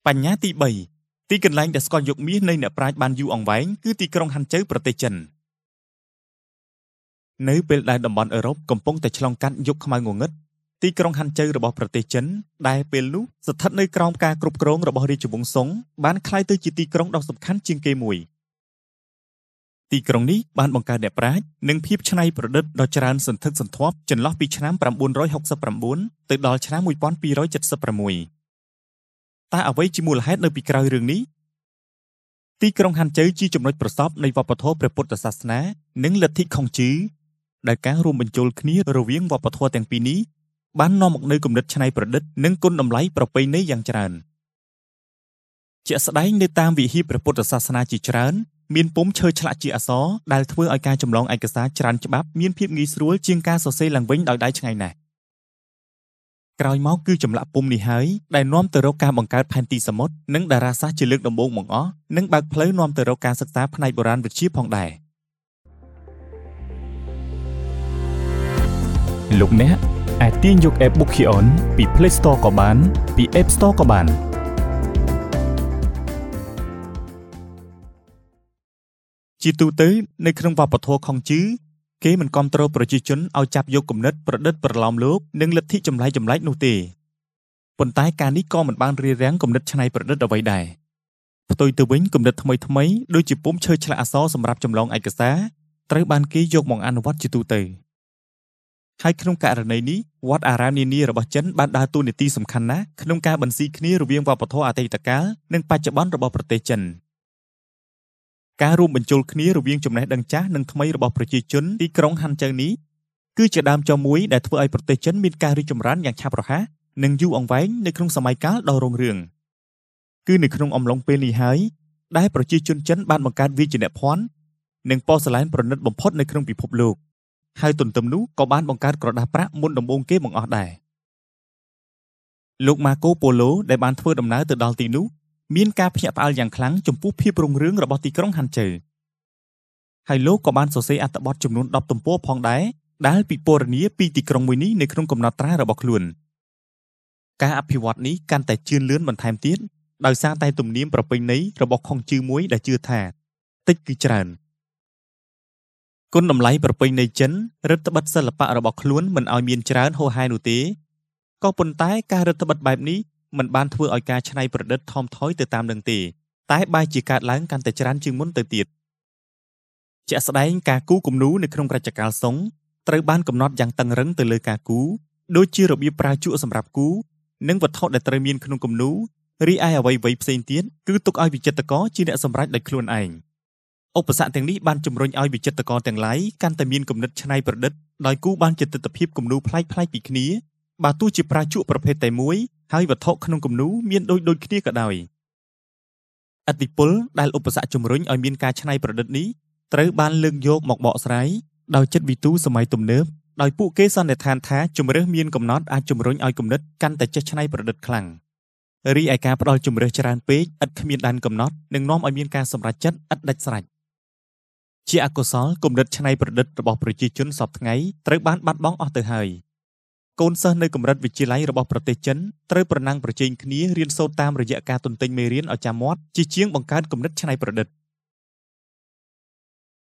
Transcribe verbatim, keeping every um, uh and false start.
បញ្ញាទីបីទីកន្លែងដែលស្គាល់យកមាសនៃអ្នកប្រាជ្ញបានយូរអង្វែងគឺទីក្រុងហាន់ជើប្រទេសចិននៅពេលដែលតំបន់អឺរ៉ុបកំពុងតែឆ្លងកាត់យុគខ្មៅងងឹតទីក្រុងហាន់ជើរបស់ប្រទេសចិនដែលពេលនោះស្ថិតនៅក្រោមការគ្រប់គ្រងរបស់រាជវង្សស៊ុងបានក្លាយទៅជាទីក្រុងដ៏សំខាន់ជាងគេមួយទីក្រុងនេះបានបង្កើតអ្នកប្រាជ្ញនិងភាពច្នៃប្រឌិតដ៏ច្រើនសន្ធឹកសន្ធាប់ចន្លោះពីឆ្នាំ៩រយហុកសិបប្រាំបួនទៅដល់ឆ្នាំ១ពាន់ពីររយចិតសិបប្រាំមួយតើអ្វីជាមូលហេតុនៅពីក្រោយរឿងនេះទីក្រុងហាន់ជើជាចំណុចប្រសព្វនៃវប្បធម៌ព្រះពុទ្ធសាសនានិងលទ្ធិខុងជឺដែលការរួមបញ្ចូលគ្នារវាងវប្បធម៌ទាំងពីរនេះបាននាំមកនូវគំនិតច្នៃប្រឌិតនិងគុណតម្លៃប្រពៃណីយ៉ាងច្រើនជាក់ស្ដែងនៅតាមវិហារព្រះពុទ្ធសាសនាជាច្រើនមានពុម្ពឈើឆ្លាក់ជាអក្សរដែលធ្វើឲ្យការចម្លងឯកសារច្រើនច្បាប់មានភាពងាយស្រួលជាងការសរសេរឡើងវិញដោយដៃឆ្ងាយណាស់ក្រោយមកគឺចម្លាក់ពុម្ពនេះហើយដែលនាំទៅរកការបង្កើតផែនទីសមុទ្រនិងតារាសាស្ត្រជាលើកដំបូងបង្អស់និងបើកផ្លូវនាំទៅរកការសិក្សាផ្នែកបុរាណវិទ្យាផងដែរលោកអ្នកអាចទាញយក App Bookion ពី Play Store ក៏បានពី App Store ក៏បានជាទូទៅនៅក្នុងវប្បធម៌ខុងជឺគេមិនគាំទ្រប្រជាជនឲ្យចាប់យកគំនិតប្រឌិតប្រឡោមលោកនិងលទ្ធិចម្លែកចម្លែកនោះទេប៉ុន្តែការនេះក៏មិនបានរារាំងគំនិតច្នៃប្រឌិតអ្វីដែរផ្ទុយទៅវិញគំនិតថ្មីថ្មីដូចជាពុម្ពឈើឆ្លាក់អក្សរសម្រាប់ចម្លងឯកសារត្រូវបានគេយកមកអនុវត្តជាទូទៅហើយក្នុងករណីនេះវត្តអារាមនានារបស់ចិនបានដើរតួនាទីសំខាន់ណាស់ក្នុងការបន្ស៊ីគ្នារវាងវប្បធម៌អតីតកាលនិងបច្ចុប្បន្នរបស់ប្រទេសចិនការរួមបញ្ចូលគ្នារវាងចំណេះដឹងចាស់និងថ្មីរបស់ប្រជាជនទីក្រុងហាន់ជើនេះគឺជាដើមចុះមួយដែលធ្វើឲ្យប្រទេសចិនមានការរីកចម្រើនយ៉ាងឆាប់រហ័សនិងយូរអង្វែងនៅក្នុងសម័យកាលដ៏រុងរឿងគឺនៅក្នុងអំឡុងពេលនេះហើយដែលប្រជាជនចិនបានបង្កើតវាយនភ័ណ្ឌនិងប៉ូសែលែនប្រណិតបំផុតនៅក្នុងពិភពលោកហើយទន្ទឹមនោះក៏បានបង្កើតក្រដាសប្រាក់មុនដំបូងគេបង្អស់ដែរលោកម៉ាកូប៉ូឡូដែលបានធ្វើដំណើរទៅដល់ទីនោះមានការភ្ញាក់ផ្អើលយ៉ាងខ្លាំងចំពោះភាពរុងរឿងរបស់ទីក្រុងហាន់ជើហើយលោកក៏បានសរសេរអត្ថបទចំនួនដប់ទំព័រផងដែរដែលពិពណ៌នាពីទីក្រុងមួយនេះនៅក្នុងកំណត់ត្រារបស់ខ្លួនការអភិវឌ្ឍនេះកាន់តែជឿនលឿនបន្ថែមទៀតដោយសារតែទំនៀមប្រពៃណីរបស់ខុងជឺមួយដែលជឿថាតិចគឺច្រើនគុណតម្លៃប្រពៃណីចិនរដ្ឋបិទសិល្បៈរបស់ខ្លួនមិនឲ្យមានច្រើនហូរហែនោះទេក៏ប៉ុន្តែការរដ្ឋបិទបែបនេះមិនបានធ្វើឲ្យការច្នៃប្រឌិតថមថយទៅតាមនឹងទេតែបែរជាកើតឡើងកាន់តែច្រើនជាងមុនទៅទៀតជាក់ស្ដែងការគូរគំនូរនៅក្នុងរជ្ជកាលស៊ុងត្រូវបានកំណត់យ៉ាងតឹងរឹងទៅលើការគូរដូចជារបៀបប្រើជក់សម្រាប់គូរនិងវត្ថុដែលត្រូវមានក្នុងគំនូររីឯអ្វីៗផ្សេងទៀតគឺទុកឲ្យវិចិត្រករជាអ្នកសម្រេចដោយខ្លួនឯងឧបសគ្គទាំងនេះបានជំរុញឲ្យវិចិត្រករទាំងឡាយកាន់តែមានគំនិតច្នៃប្រឌិតដោយគូរបានជាទិដ្ឋភាពគំនូរប្លែកៗពីគ្នាបើទោះជាប្រើជក់ប្រភេទតែមួយហើយវត្ថុក្នុងគំនូរមានដូចដូចគ្នាក៏ដោយឥទ្ធិពលដែលឧបសគ្គជំរុញឲ្យមានការច្នៃប្រឌិតនេះត្រូវបានលើកយកមកបកស្រាយដោយចិត្តវិទូសម័យទំនើបដោយពួកគេសន្និដ្ឋានថាជំរើសមានកំណត់អាចជំរុញឲ្យគំនិតកាន់តែចេះច្នៃប្រឌិតខ្លាំងរីឯការផ្ដល់ជំរើសច្រើនពេកឥតគ្មានដែនកំណត់នឹងនាំឲ្យមានការសម្រេចចិត្តឥតដាច់ស្រេចជាអកុសលគំនិតច្នៃប្រឌិតរបស់ប្រជាជនសពថ្ងៃត្រូវបានបាត់បង់អស់ទៅហើយកូនសិស្សនៅកម្រិតវិទ្យាល័យរបស់ប្រទេសចិនត្រូវប្រណាំងប្រជែងគ្នារៀនសូត្រតាមរយៈការទន្ទិញមេរៀនឲ្យចាំមាត់ជាជាងបង្កើតគំនិតច្នៃប្រឌិត